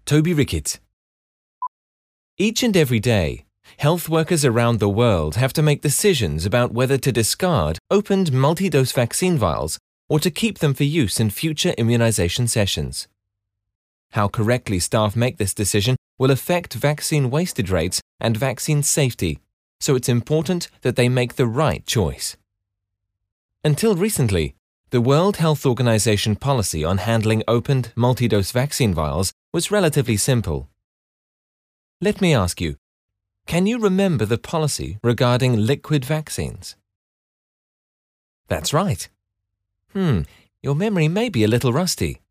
Toby Rickett. Each and every day, health workers around the world have to make decisions about whether to discard opened multi-dose vaccine vials or to keep them for use in future immunization sessions. How correctly staff make this decision will affect vaccine wastage rates and vaccine safety, so it's important that they make the right choice. Until recently, the World Health Organization policy on handling opened multi-dose vaccine vials was relatively simple. Let me ask you, can you remember the policy regarding liquid vaccines? That's right. Your memory may be a little rusty.